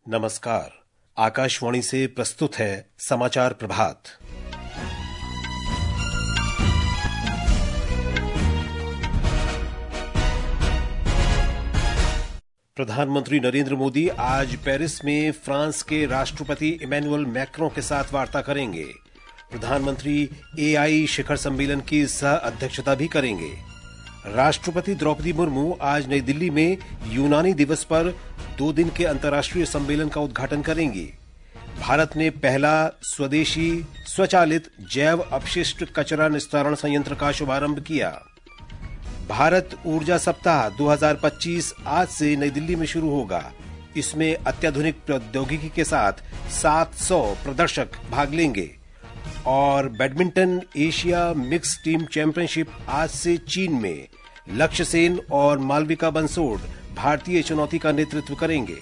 नमस्कार। आकाशवाणी से प्रस्तुत है समाचार प्रभात। प्रधानमंत्री नरेंद्र मोदी आज पेरिस में फ्रांस के राष्ट्रपति इमैनुअल मैक्रों के साथ वार्ता करेंगे। प्रधानमंत्री एआई शिखर सम्मेलन की सह अध्यक्षता भी करेंगे। राष्ट्रपति द्रौपदी मुर्मू आज नई दिल्ली में यूनानी दिवस पर 2 दिन के अंतर्राष्ट्रीय सम्मेलन का उद्घाटन करेंगी। भारत ने पहला स्वदेशी स्वचालित जैव अपशिष्ट कचरा निस्तारण संयंत्र का शुभारंभ किया। भारत ऊर्जा सप्ताह 2025 आज से नई दिल्ली में शुरू होगा। इसमें अत्याधुनिक प्रौद्योगिकी के साथ 700 प्रदर्शक भाग लेंगे। और badminton Asia mix team championship आज से चीन में। लक्ष्य सेन और मालविका बंसोड भारतीय चुनौती का नेतृत्व करेंगे।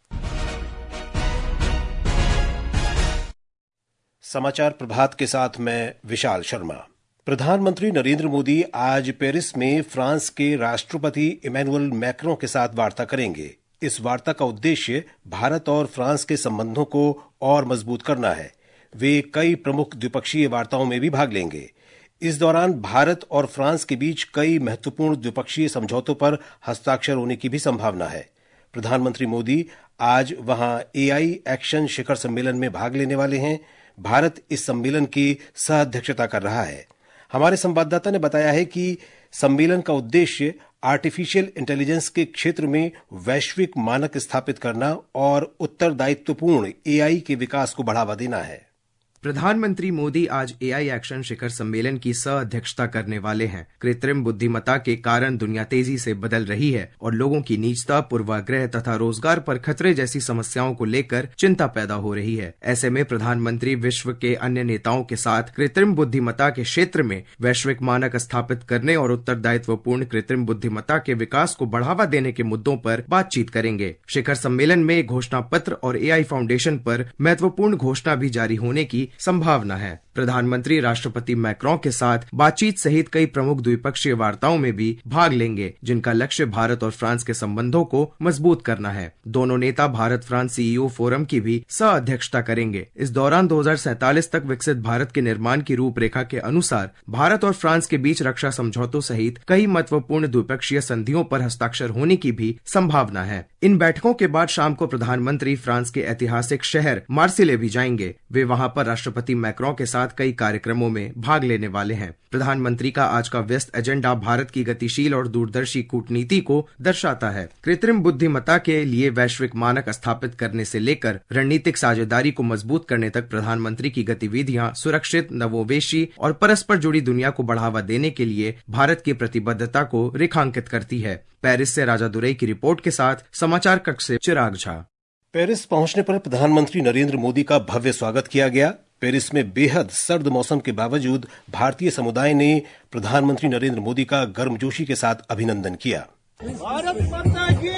समाचार प्रभात के साथ मैं विशाल शर्मा। प्रधानमंत्री नरेंद्र मोदी आज पेरिस में फ्रांस के राष्ट्रपति इमैनुअल मैक्रों के साथ वार्ता करेंगे। इस वार्ता का उद्देश्य भारत और फ्रांस के संबंधों को और मजबूत करना है। वे कई प्रमुख द्विपक्षीय वार्ताओं में भी भाग लेंगे। इस दौरान भारत और फ्रांस के बीच कई महत्वपूर्ण द्विपक्षीय समझौतों पर हस्ताक्षर होने की भी संभावना है। प्रधानमंत्री मोदी आज वहां एआई एक्शन शिखर सम्मेलन में भाग लेने वाले हैं। भारत इस सम्मेलन की सह अध्यक्षता कर रहा है। हमारे संवाददाता ने बताया है कि सम्मेलन का उद्देश्य आर्टिफिशियल इंटेलिजेंस के क्षेत्र में वैश्विक मानक स्थापित करना और उत्तरदायित्वपूर्ण एआई के विकास को बढ़ावा देना है। प्रधानमंत्री मोदी आज एआई एक्शन शिखर सम्मेलन की सह अध्यक्षता करने वाले हैं। कृत्रिम बुद्धिमत्ता के कारण दुनिया तेजी से बदल रही है और लोगों की निजता, पूर्वाग्रह तथा रोजगार पर खतरे जैसी समस्याओं को लेकर चिंता पैदा हो रही है। ऐसे में प्रधानमंत्री विश्व के अन्य नेताओं के साथ कृत्रिम बुद्धिमत्ता के क्षेत्र में वैश्विक मानक स्थापित करने और उत्तरदायित्वपूर्ण कृत्रिम बुद्धिमत्ता के विकास को बढ़ावा देने के मुद्दों पर बातचीत करेंगे। शिखर सम्मेलन में घोषणा पत्र और एआई फाउंडेशन पर महत्वपूर्ण घोषणा भी जारी होने की संभावना है। प्रधानमंत्री राष्ट्रपति मैक्रों के साथ बातचीत सहित कई प्रमुख द्विपक्षीय वार्ताओं में भी भाग लेंगे, जिनका लक्ष्य भारत और फ्रांस के संबंधों को मजबूत करना है। दोनों नेता भारत फ्रांस सीईओ फोरम की भी सह अध्यक्षता करेंगे। इस दौरान 2047 तक विकसित भारत के निर्माण की रूपरेखा के अनुसार भारत और फ्रांस के बीच रक्षा समझौतों सहित कई महत्वपूर्ण द्विपक्षीय संधियों पर हस्ताक्षर होने की भी संभावना है। इन बैठकों के बाद शाम को प्रधानमंत्री फ्रांस के ऐतिहासिक शहर मार्सिले भी जाएंगे। वे वहां पर राष्ट्रपति मैक्रों के साथ कई कार्यक्रमों में भाग लेने वाले हैं। प्रधानमंत्री का आज का व्यस्त एजेंडा भारत की गतिशील और दूरदर्शी कूटनीति को दर्शाता है। कृत्रिम बुद्धिमत्ता के लिए वैश्विक मानक स्थापित करने से लेकर रणनीतिक साझेदारी को मजबूत करने तक प्रधानमंत्री की गतिविधियां सुरक्षित, नवोन्मेषी और परस्पर जुड़ी दुनिया को बढ़ावा देने के लिए भारत की प्रतिबद्धता को रेखांकित करती है। पेरिस से राजा दुरई की रिपोर्ट के साथ समाचार कक्ष से चिराग झा। पेरिस पहुंचने पर प्रधानमंत्री नरेंद्र मोदी का भव्य स्वागत किया गया। पेरिस में बेहद सर्द मौसम के बावजूद भारतीय समुदाय ने प्रधानमंत्री नरेंद्र मोदी का गर्मजोशी के साथ अभिनंदन किया। भारत माता की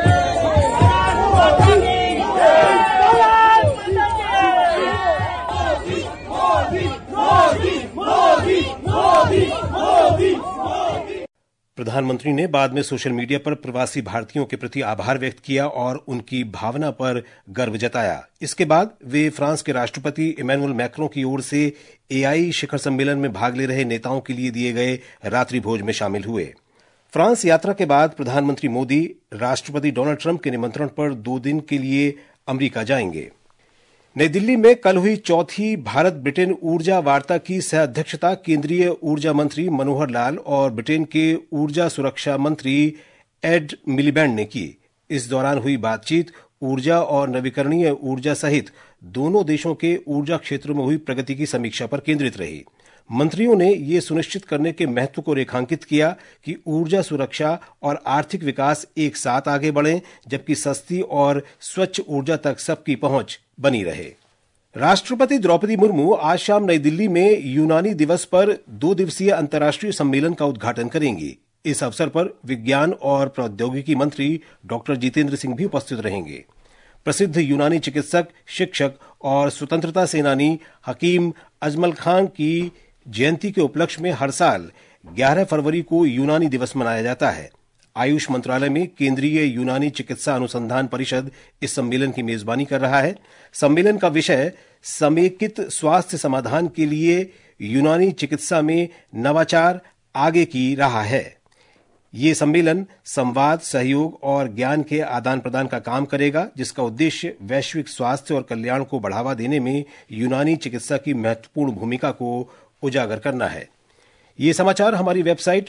प्रधानमंत्री ने बाद में सोशल मीडिया पर प्रवासी भारतीयों के प्रति आभार व्यक्त किया और उनकी भावना पर गर्व जताया। इसके बाद वे फ्रांस के राष्ट्रपति इमैनुअल मैक्रों की ओर से एआई शिखर सम्मेलन में भाग ले रहे नेताओं के लिए दिए गए रात्रि भोज में शामिल हुए। फ्रांस यात्रा के बाद प्रधानमंत्री मोदी राष्ट्रपति डोनाल्ड ट्रंप के निमंत्रण पर 2 दिन के लिए अमेरिका जाएंगे। नई दिल्ली में कल हुई चौथी भारत ब्रिटेन ऊर्जा वार्ता की सह अध्यक्षता केंद्रीय ऊर्जा मंत्री मनोहर लाल और ब्रिटेन के ऊर्जा सुरक्षा मंत्री एड मिलीबैंड ने की। इस दौरान हुई बातचीत ऊर्जा और नवीकरणीय ऊर्जा सहित दोनों देशों के ऊर्जा क्षेत्र में हुई प्रगति की समीक्षा पर केंद्रित रही। मंत्रियों ने ये सुनिश्चित करने के महत्व को रेखांकित किया कि ऊर्जा सुरक्षा और आर्थिक विकास एक साथ आगे बढ़ें, जबकि सस्ती और स्वच्छ ऊर्जा तक सबकी पहुंच बनी रहे। राष्ट्रपति द्रौपदी मुर्मू आज शाम नई दिल्ली में यूनानी दिवस पर 2 दिवसीय अंतर्राष्ट्रीय सम्मेलन का उद्घाटन करेंगी। इस अवसर पर विज्ञान और प्रौद्योगिकी मंत्री डॉक्टर जितेंद्र सिंह भी उपस्थित रहेंगे। प्रसिद्ध यूनानी चिकित्सक, शिक्षक और स्वतंत्रता सेनानी हकीम अजमल खान की जयंती के उपलक्ष्य में हर साल 11 फरवरी को यूनानी दिवस मनाया जाता है। आयुष मंत्रालय में केंद्रीय यूनानी चिकित्सा अनुसंधान परिषद इस सम्मेलन की मेजबानी कर रहा है। सम्मेलन का विषय समेकित स्वास्थ्य समाधान के लिए यूनानी चिकित्सा में नवाचार आगे की राह है। ये सम्मेलन संवाद, सहयोग और ज्ञान के आदान प्रदान का काम करेगा, जिसका उद्देश्य वैश्विक स्वास्थ्य और कल्याण को बढ़ावा देने में यूनानी चिकित्सा की महत्वपूर्ण भूमिका को उजागर करना है। ये समाचार हमारी वेबसाइट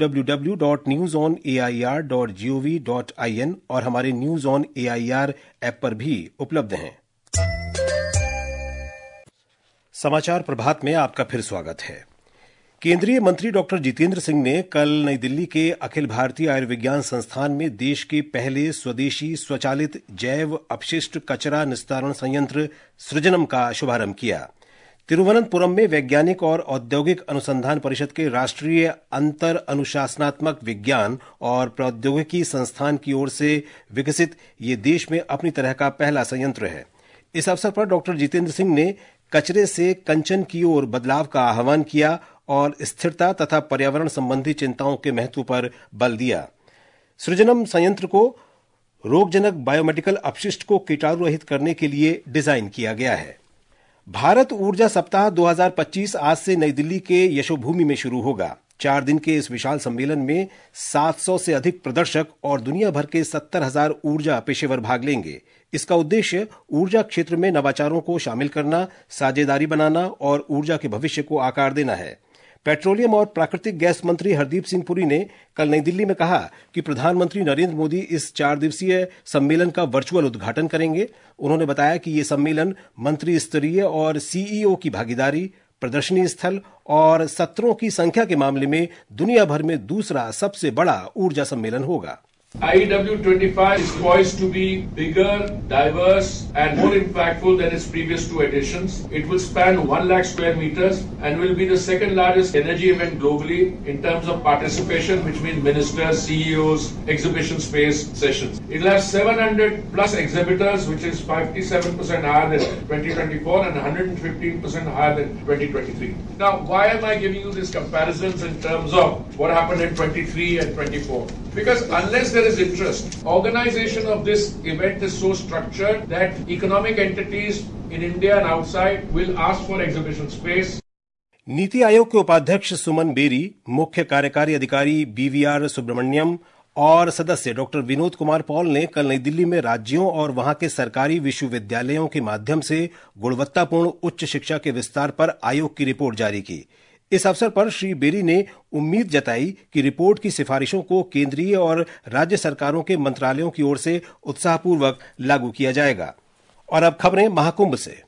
www.newsonair.gov.in और हमारे न्यूज ऑन एआईआर ऐप पर भी उपलब्ध हैं। समाचार प्रभात में आपका फिर स्वागत है। केंद्रीय मंत्री डॉक्टर जितेंद्र सिंह ने कल नई दिल्ली के अखिल भारतीय आयुर्विज्ञान संस्थान में देश के पहले स्वदेशी स्वचालित जैव अपशिष्ट कचरा निस्तारण संयंत्र सृजनम का शुभारंभ किया। तिरुवनंतपुरम में वैज्ञानिक और औद्योगिक अनुसंधान परिषद के राष्ट्रीय अंतर अनुशासनात्मक विज्ञान और प्रौद्योगिकी संस्थान की ओर से विकसित ये देश में अपनी तरह का पहला संयंत्र है। इस अवसर पर डॉक्टर जितेंद्र सिंह ने कचरे से कंचन की ओर बदलाव का आह्वान किया और स्थिरता तथा पर्यावरण संबंधी चिंताओं के महत्व पर बल दिया। सृजनम संयंत्र को रोगजनक बायोमेडिकल अपशिष्ट को कीटाणु रहित करने के लिए डिजाइन किया गया है। भारत ऊर्जा सप्ताह 2025 आज से नई दिल्ली के यशोभूमि में शुरू होगा। 4 दिन के इस विशाल सम्मेलन में 700 से अधिक प्रदर्शक और दुनिया भर के 70,000 ऊर्जा पेशेवर भाग लेंगे। इसका उद्देश्य ऊर्जा क्षेत्र में नवाचारों को शामिल करना, साझेदारी बनाना और ऊर्जा के भविष्य को आकार देना है। पेट्रोलियम और प्राकृतिक गैस मंत्री हरदीप सिंह पुरी ने कल नई दिल्ली में कहा कि प्रधानमंत्री नरेंद्र मोदी इस 4 दिवसीय सम्मेलन का वर्चुअल उद्घाटन करेंगे। उन्होंने बताया कि ये सम्मेलन मंत्री स्तरीय और सीईओ की भागीदारी, प्रदर्शनी स्थल और सत्रों की संख्या के मामले में दुनिया भर में दूसरा सबसे बड़ा ऊर्जा सम्मेलन होगा। IEW25 is poised to be bigger, diverse and more impactful than its previous 2 editions. It will span 1 lakh square meters and will be the second largest energy event globally in terms of participation, which means ministers, CEOs, exhibition space sessions. It will have 700 plus exhibitors, which is 57% higher than 2024 and 115% higher than 2023. Now, why am I giving you these comparisons in terms of what happened in 23 and 24? Because unless there is interest, organization of this event is so structured that economic entities in India and outside will ask for exhibition space. NITI Aayog के उपाध्यक्ष सुमन berry, मुख्य कार्यकारी अधिकारी BVR Subramaniam और सदस्य doctor Vinod Kumar Paul ने कल नई दिल्ली में राज्यों और वहां के सरकारी विश्वविद्यालयों के माध्यम से गुणवत्तापूर्ण उच्च शिक्षा के विस्तार पर आयोग की रिपोर्ट जारी की। इस अवसर पर श्री बेरी ने उम्मीद जताई कि रिपोर्ट की सिफारिशों को केंद्रीय और राज्य सरकारों के मंत्रालयों की ओर से उत्साहपूर्वक लागू किया जाएगा। और अब खबरें महाकुंभ से।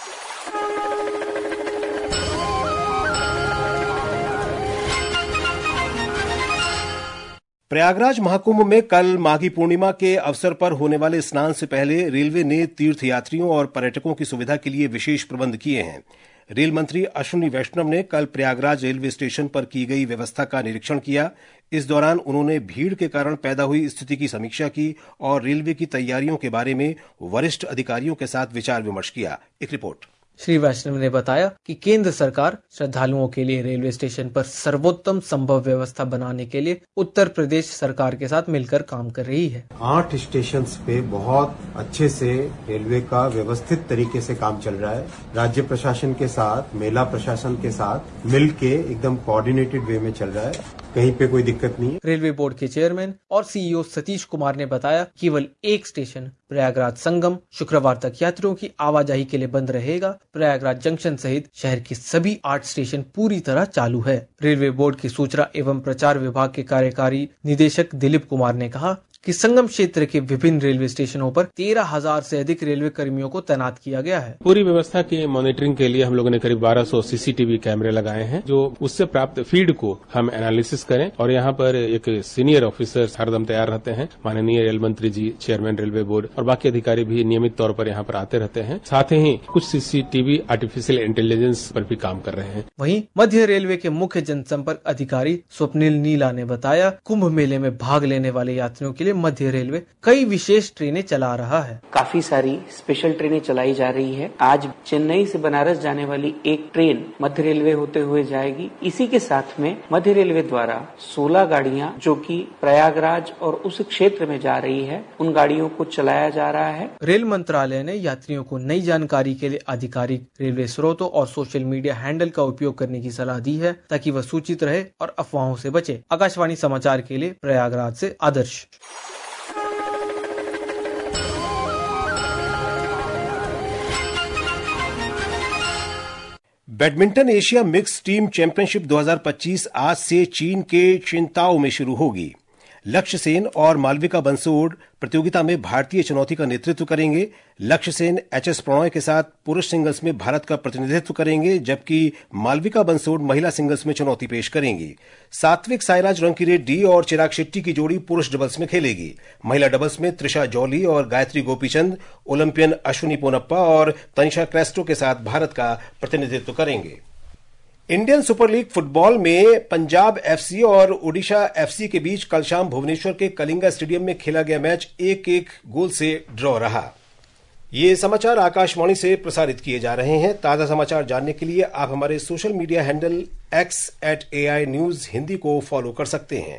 प्रयागराज महाकुंभ में कल माघी पूर्णिमा के अवसर पर होने वाले स्नान से पहले रेलवे ने तीर्थयात्रियों और पर्यटकों की सुविधा के लिए विशेष प्रबंध किए हैं। रेल मंत्री अश्विनी वैष्णव ने कल प्रयागराज रेलवे स्टेशन पर की गई व्यवस्था का निरीक्षण किया। इस दौरान उन्होंने भीड़ के कारण पैदा हुई स्थिति की समीक्षा की और रेलवे की तैयारियों के बारे में वरिष्ठ अधिकारियों के साथ विचार विमर्श किया। एक रिपोर्ट। श्री वैष्णव ने बताया कि केंद्र सरकार श्रद्धालुओं के लिए रेलवे स्टेशन पर सर्वोत्तम संभव व्यवस्था बनाने के लिए उत्तर प्रदेश सरकार के साथ मिलकर काम कर रही है। 8 स्टेशन पे बहुत अच्छे से रेलवे का व्यवस्थित तरीके से काम चल रहा है। राज्य प्रशासन के साथ, मेला प्रशासन के साथ मिलके एकदम कोऑर्डिनेटेड वे में चल रहा है। कहीं पे कोई दिक्कत नहीं है। रेलवे बोर्ड के चेयरमैन और सीईओ सतीश कुमार ने बताया केवल एक स्टेशन प्रयागराज संगम शुक्रवार तक यात्रियों की आवाजाही के लिए बंद रहेगा। प्रयागराज जंक्शन सहित शहर के सभी 8 स्टेशन पूरी तरह चालू है। रेलवे बोर्ड की सूचना एवं प्रचार विभाग के कार्यकारी निदेशक दिलीप कुमार ने कहा कि संगम क्षेत्र के विभिन्न रेलवे स्टेशनों पर 13,000 से अधिक रेलवे कर्मियों को तैनात किया गया है। पूरी व्यवस्था की मॉनिटरिंग के लिए हम लोगों ने करीब 1200 सीसीटीवी कैमरे लगाए हैं, जो उससे प्राप्त फीड को हम एनालिसिस करें। और यहाँ पर एक सीनियर ऑफिसर हरदम तैयार रहते हैं। माननीय रेल मंत्री जी, चेयरमैन रेलवे बोर्ड और बाकी अधिकारी भी नियमित तौर पर यहाँ पर आते रहते हैं। साथ ही कुछ सीसीटीवी आर्टिफिशियल इंटेलिजेंस पर भी काम कर रहे हैं। वहीं मध्य रेलवे के मुख्य जनसंपर्क अधिकारी स्वप्निल नीला ने बताया कुंभ मेले में भाग लेने वाले यात्रियों के लिए मध्य रेलवे कई विशेष ट्रेनें चला रहा है। काफी सारी स्पेशल ट्रेनें चलाई जा रही है। आज चेन्नई से बनारस जाने वाली एक ट्रेन मध्य रेलवे होते हुए जाएगी। इसी के साथ में मध्य रेलवे द्वारा 16 गाड़ियां जो कि प्रयागराज और उस क्षेत्र में जा रही है, उन गाड़ियों को चलाया जा रहा है। रेल मंत्रालय ने यात्रियों को नई जानकारी के लिए आधिकारिक रेलवे स्रोतों और सोशल मीडिया हैंडल का उपयोग करने की सलाह दी है ताकि वह सूचित रहे और अफवाहों से बचे। आकाशवाणी समाचार के लिए प्रयागराज से Adarsh. Badminton Asia mix team championship 2025 आज से चीन के चिंताओ में शुरू होगी। लक्ष्य सेन और मालविका बंसोड प्रतियोगिता में भारतीय चुनौती का नेतृत्व करेंगे। लक्ष्य सेन एचएस प्रणॉय के साथ पुरुष सिंगल्स में भारत का प्रतिनिधित्व करेंगे, जबकि मालविका बंसोड महिला सिंगल्स में चुनौती पेश करेंगी। सात्विक साईराज रंकीरेड्डी और चिराग शेट्टी की जोड़ी पुरुष डबल्स में खेलेगी। महिला डबल्स में त्रिशा जॉली और गायत्री गोपीचंद ओलंपियन अश्विनी पोनप्पा और तनिषा क्रेस्टो के साथ भारत का प्रतिनिधित्व करेंगे। इंडियन सुपर लीग फुटबॉल में पंजाब एफसी और ओडिशा एफसी के बीच कल शाम भुवनेश्वर के कलिंगा स्टेडियम में खेला गया मैच 1-1 गोल से ड्रॉ रहा। ये समाचार आकाशवाणी से प्रसारित किए जा रहे हैं। ताजा समाचार जानने के लिए आप हमारे social media handle x@AI News Hindi को फॉलो कर सकते हैं।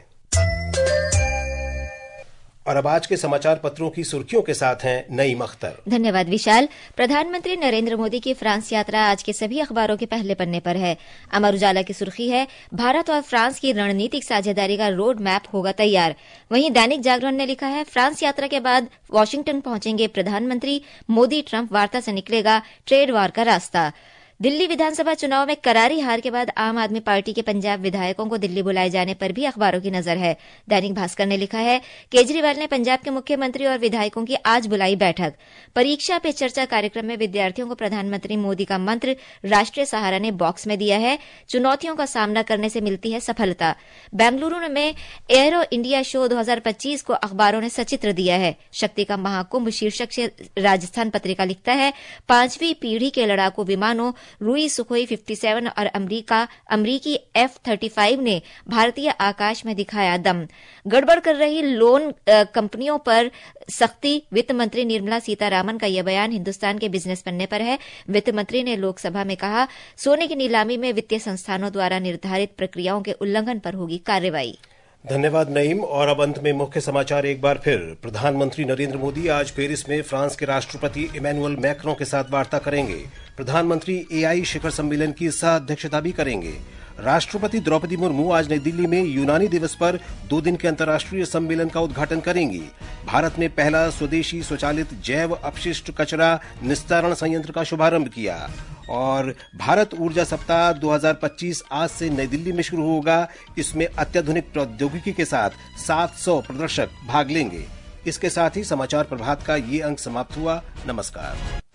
और अब आज के समाचार पत्रों की सुर्खियों के साथ हैं नईम अख्तर। धन्यवाद विशाल। प्रधानमंत्री नरेंद्र मोदी की फ्रांस यात्रा आज के सभी अखबारों के पहले पन्ने पर है। अमर उजाला की सुर्खी है, भारत और फ्रांस की रणनीतिक साझेदारी का रोड मैप होगा तैयार। वहीं दैनिक जागरण ने लिखा है, फ्रांस यात्रा के बाद वॉशिंगटन पहुंचेंगे प्रधानमंत्री, मोदी ट्रंप वार्ता से निकलेगा ट्रेड वॉर का रास्ता। दिल्ली विधानसभा चुनाव में करारी हार के बाद आम आदमी पार्टी के पंजाब विधायकों को दिल्ली बुलाए जाने पर भी अखबारों की नजर है। दैनिक भास्कर ने लिखा है, केजरीवाल ने पंजाब के मुख्यमंत्री और विधायकों की आज बुलाई बैठक। परीक्षा पे चर्चा कार्यक्रम में विद्यार्थियों को प्रधानमंत्री मोदी का मंत्र राष्ट्रीय सहारा ने बॉक्स में दिया है, चुनौतियों का सामना करने से मिलती है सफलता। बेंगलुरु में एयरो इंडिया शो 2025 को अखबारों ने सचित्र दिया है। शक्ति का महाकुंभ शीर्षक से राजस्थान पत्रिका लिखता है, 5वीं पीढ़ी के लड़ाकू विमानों रूई, सुखोई 57 और अमरीकी F-35 ने भारतीय आकाश में दिखाया दम। गड़बड़ कर रही लोन कंपनियों पर सख्ती, वित्त मंत्री निर्मला सीतारामन का यह बयान हिंदुस्तान के बिजनेस पन्ने पर है। वित्त मंत्री ने लोकसभा में कहा, सोने की नीलामी में वित्तीय संस्थानों द्वारा निर्धारित प्रक्रियाओं के उल्लंघन पर होगी कार्रवाई। धन्यवाद नईम। और अब अंत में मुख्य समाचार एक बार फिर। प्रधानमंत्री नरेंद्र मोदी आज पेरिस में फ्रांस के राष्ट्रपति इमैनुअल मैक्रों के साथ वार्ता करेंगे। प्रधानमंत्री AI शिखर सम्मेलन की सह अध्यक्षता भी करेंगे। राष्ट्रपति द्रौपदी मुर्मू आज नई दिल्ली में यूनानी दिवस पर 2 दिन के अंतर्राष्ट्रीय सम्मेलन का उद्घाटन करेंगी। भारत ने पहला स्वदेशी स्वचालित जैव अपशिष्ट कचरा निस्तारण संयंत्र का शुभारंभ किया। और भारत ऊर्जा सप्ताह 2025 आज से नई दिल्ली में शुरू होगा। इसमें अत्याधुनिक प्रौद्योगिकी के साथ 700 प्रदर्शक भाग लेंगे। इसके साथ ही समाचार प्रभात का ये अंक समाप्त हुआ। नमस्कार।